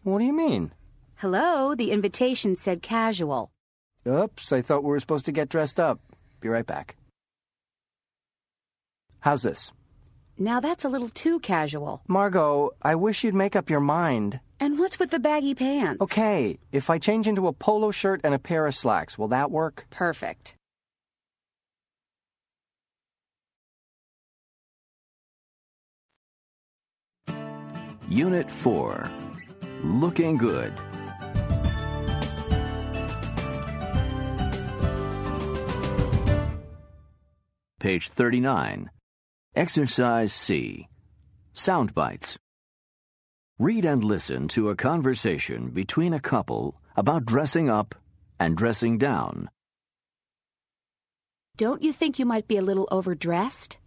What do you mean? Hello, the invitation said casual. Oops, I thought we were supposed to get dressed up. Be right back. How's this? Now that's a little too casual. Margot, I wish you'd make up your mind. And what's with the baggy pants? Okay, if I change into a polo shirt and a pair of slacks, will that work? Perfect. Unit 4. Looking Good. Page 39. Exercise C. Sound bites. Read and listen to a conversation between a couple about dressing up and dressing down. Don't you think you might be a little overdressed?